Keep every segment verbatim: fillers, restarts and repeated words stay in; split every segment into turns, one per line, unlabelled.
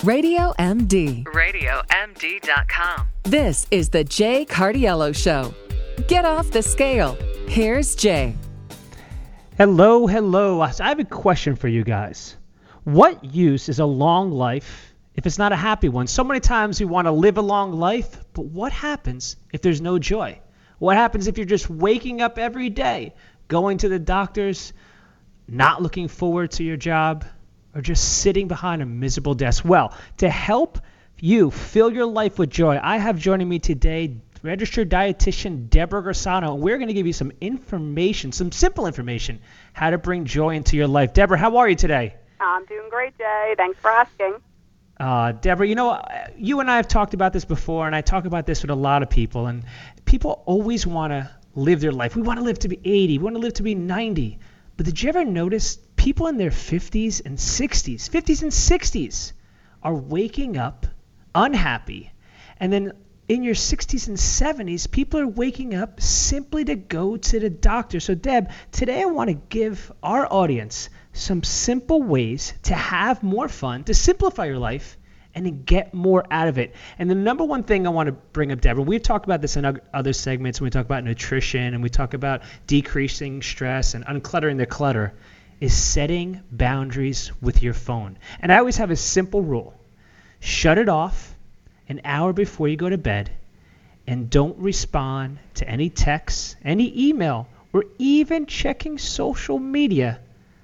Radio M D.
radio m d dot com.
This is the Jay Cardiello Show. Get off the scale. Here's Jay.
Hello, hello. I have a question for you guys. What use is a long life if it's not a happy one? So many times we want to live a long life, but what happens if there's no joy? What happens if you're just waking up every day, going to the doctors, not looking forward to your job, or just sitting behind a miserable desk? Well, to help you fill your life with joy, I have joining me today registered dietitian Deborah Grassano, and we're going to give you some information, some simple information, how to bring joy into your life. Deborah, how are you today?
I'm doing great, Jay. Thanks for asking.
Uh, Deborah, you know, you and I have talked about this before, and I talk about this with a lot of people, and people always want to live their life. We want to live to be eighty. We want to live to be ninety. But did you ever notice people in their fifties and sixties, fifties and sixties are waking up unhappy, and then in your sixties and seventies, people are waking up simply to go to the doctor. So, Deb, today I want to give our audience some simple ways to have more fun, to simplify your life, and to get more out of it. And the number one thing I want to bring up, Deborah, we've talked about this in other segments when we talk about nutrition and we talk about decreasing stress and uncluttering the clutter, is setting boundaries with your phone. And I always have a simple rule. Shut it off an hour before you go to bed, and don't respond to any texts, any email, or even checking social media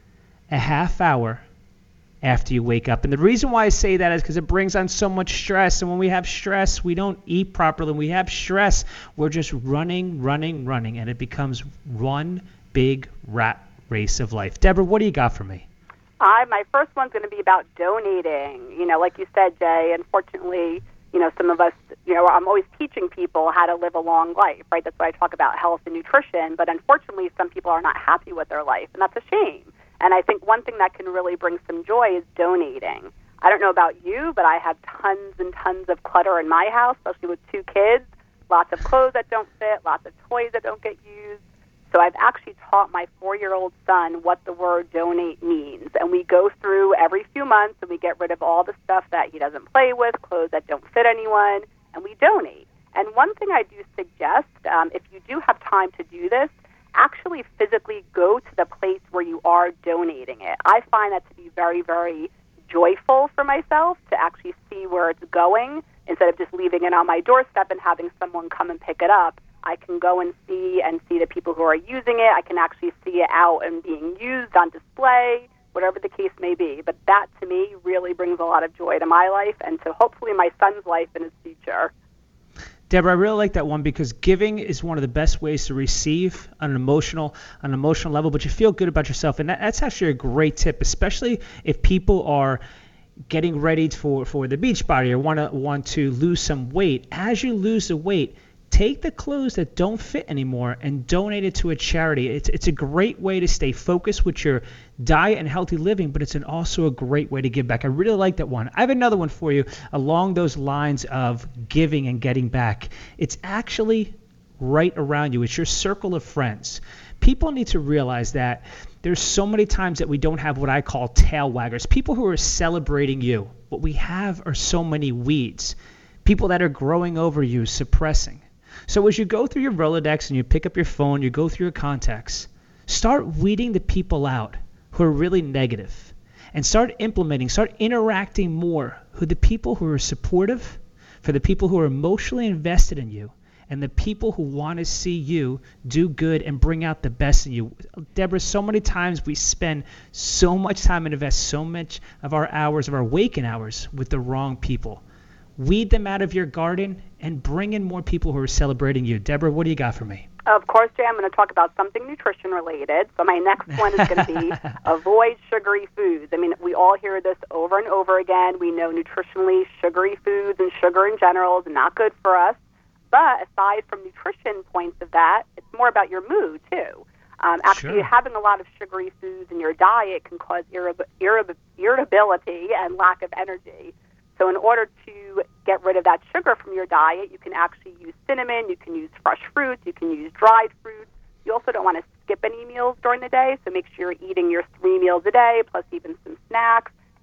a half hour after you wake up. And the reason why I say that is because it brings on so much stress. And when we have stress, we don't eat properly. When we have stress, we're just running, running, running. And it becomes one big rat race of life. Deborah, what do you got for me?
Uh, my first one's going to be about donating. You know, like you said, Jay, unfortunately, you know, some of us, you know, I'm always teaching people how to live a long life, right? That's why I talk about health and nutrition. But unfortunately, some people are not happy with their life, and that's a shame. And I think one thing that can really bring some joy is donating. I don't know about you, but I have tons and tons of clutter in my house, especially with two kids, lots of clothes that don't fit, lots of toys that don't get used. So I've actually taught my four-year-old son what the word donate means. And we go through every few months and we get rid of all the stuff that he doesn't play with, clothes that don't fit anyone, and we donate. And one thing I do suggest, um, if you do have time to do this, actually physically go to the place where you are donating it. I find that to be very, very joyful for myself to actually see where it's going instead of just leaving it on my doorstep and having someone come and pick it up. I can go and see and see the people who are using it. I can actually see it out and being used on display, whatever the case may be. But that, to me, really brings a lot of joy to my life and to hopefully my son's life in his future.
Deborah, I really like that one because giving is one of the best ways to receive on an emotional, on an emotional level, but you feel good about yourself. And that, that's actually a great tip, especially if people are getting ready for, for the beach body or want to want to lose some weight. As you lose the weight, take the clothes that don't fit anymore and donate it to a charity. It's it's a great way to stay focused with your diet and healthy living, but it's an also a great way to give back. I really like that one. I have another one for you along those lines of giving and getting back. It's actually right around you. It's your circle of friends. People need to realize that there's so many times that we don't have what I call tail waggers, people who are celebrating you. What we have are so many weeds, people that are growing over you, suppressing. So as you go through your Rolodex and you pick up your phone, you go through your contacts, start weeding the people out who are really negative and start implementing, start interacting more with the people who are supportive, for the people who are emotionally invested in you, and the people who want to see you do good and bring out the best in you. Deborah, so many times we spend so much time and invest so much of our hours, of our waking hours, with the wrong people. Weed them out of your garden and bring in more people who are celebrating you. Deborah, what do you got for me?
Of course, Jay, I'm going to talk about something nutrition related. So my next one is going to be avoid sugary foods. I mean, we all hear this over and over again. We know nutritionally sugary foods and sugar in general is not good for us. But aside from nutrition points of that, it's more about your mood, too. Um, actually,
Sure.
having a lot of sugary foods in your diet can cause irri- irri- irritability and lack of energy. So in order to get rid of that sugar from your diet, you can actually use cinnamon, you can use fresh fruits, you can use dried fruits. You also don't want to skip any meals during the day, so make sure you're eating your three meals a day, plus even some snacks.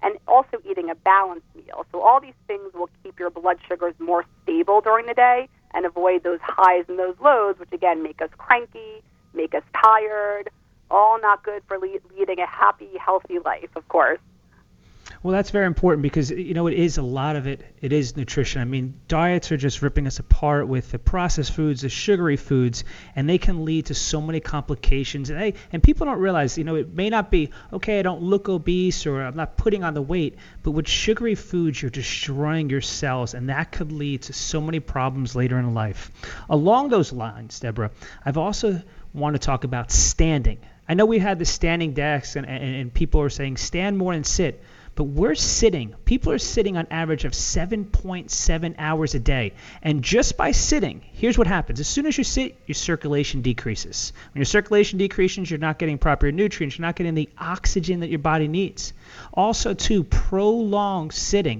and also eating a balanced meal. So all these things will keep your blood sugars more stable during the day and avoid those highs and those lows, which again make us cranky, make us tired, all not good for le- leading a happy, healthy life, of course.
Well, that's very important because, you know, it is a lot of it. It is nutrition. I mean, diets are just ripping us apart with the processed foods, the sugary foods, and they can lead to so many complications. And, they, and people don't realize, you know, it may not be, okay, I don't look obese or I'm not putting on the weight, but with sugary foods, you're destroying your cells, and that could lead to so many problems later in life. Along those lines, Deborah, I've also want to talk about standing. I know we had the standing desks, and, and, and people are saying stand more and sit. But we're sitting, people are sitting on average of seven point seven hours a day. And just by sitting, here's what happens. As soon as you sit, your circulation decreases. When your circulation decreases, you're not getting proper nutrients. You're not getting the oxygen that your body needs. Also, too, prolonged sitting,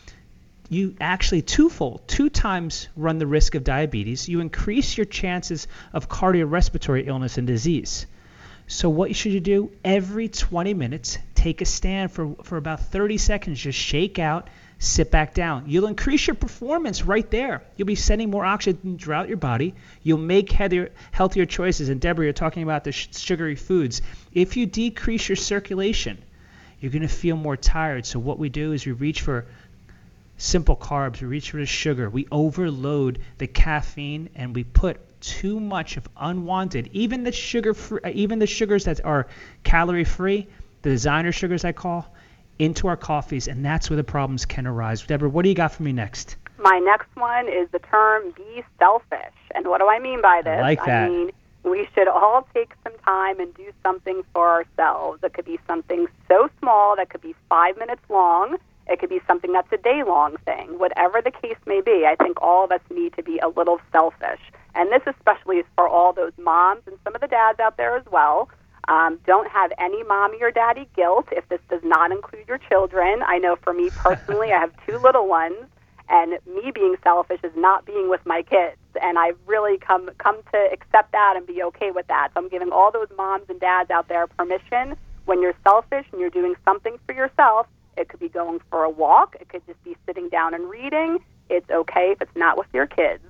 you actually twofold, two times run the risk of diabetes. You increase your chances of cardiorespiratory illness and disease. So what should you do? Every twenty minutes, take a stand for, for about thirty seconds. Just shake out, sit back down. You'll increase your performance right there. You'll be sending more oxygen throughout your body. You'll make healthier, healthier choices. And Deborah, you're talking about the sh- sugary foods. If you decrease your circulation, you're going to feel more tired. So what we do is we reach for simple carbs. We reach for the sugar. We overload the caffeine, and we put too much of unwanted, even the sugar free, even the sugars that are calorie free, the designer sugars I call, into our coffees, and that's where the problems can arise. Deborah, what do you got for me next?
My next one is the term be selfish. And what do I mean by this?
I like that.
I mean, we should all take some time and do something for ourselves. It could be something so small that could be five minutes long. It could be something that's a day-long thing. Whatever the case may be, I think all of us need to be a little selfish. And this especially is for all those moms and some of the dads out there as well. Um, don't have any mommy or daddy guilt if this does not include your children. I know for me personally, I have two little ones, and me being selfish is not being with my kids. And I've really come come to accept that and be okay with that. So I'm giving all those moms and dads out there permission. When you're selfish and you're doing something for yourself, it could be going for a walk. It could just be sitting down and reading. It's okay if it's not with your kids.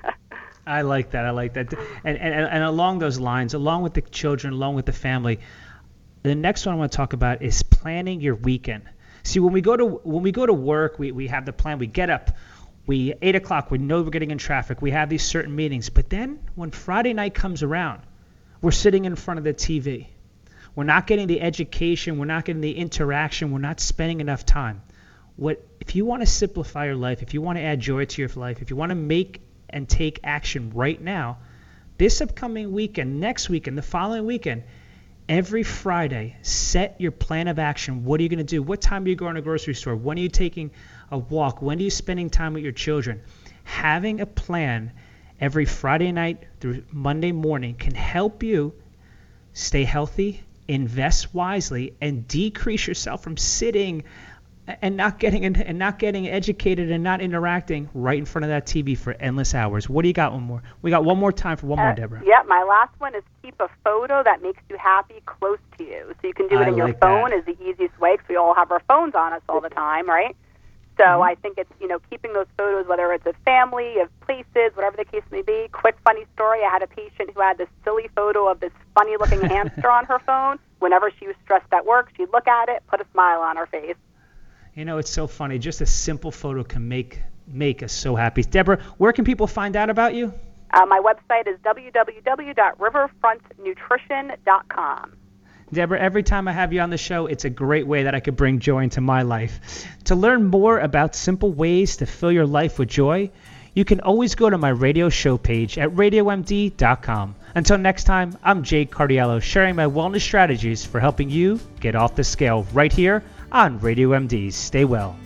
I like that. I like that. And, and and along those lines, along with the children, along with the family, the next one I want to talk about is planning your weekend. See, when we go to when we go to work, we, we have the plan. We get up, we eight o'clock. We know we're getting in traffic. We have these certain meetings. But then when Friday night comes around, we're sitting in front of the T V. We're not getting the education. We're not getting the interaction. We're not spending enough time. What if you want to simplify your life? If you want to add joy to your life? If you want to make and take action right now, this upcoming weekend, next weekend, the following weekend, every Friday, set your plan of action. What are you going to do? What time are you going to the grocery store? When are you taking a walk? When are you spending time with your children? Having a plan every Friday night through Monday morning can help you stay healthy, invest wisely, and decrease yourself from sitting and not getting and not getting educated and not interacting right in front of that T V for endless hours. What do you got? One more. We got one more time for one more,
uh,
Deborah.
Yeah, my last one is keep a photo that makes you happy close to you. So you can do it
I
in your
like
phone
that.
is the easiest way because we all have our phones on us all the time, right? So
Mm-hmm.
I think it's, you know, keeping those photos, whether it's of family, of places, whatever the case may be. Quick funny story, I had a patient who had this silly photo of this funny-looking hamster on her phone. Whenever she was stressed at work, she'd look at it, put a smile on her face.
You know, it's so funny. Just a simple photo can make make us so happy. Deborah, where can people find out about you?
Uh, my website is w w w dot riverfront nutrition dot com.
Deborah, every time I have you on the show, it's a great way that I could bring joy into my life. To learn more about simple ways to fill your life with joy, you can always go to my radio show page at radio m d dot com. Until next time, I'm Jay Cardiello, sharing my wellness strategies for helping you get off the scale right here on Radio M D. Stay well.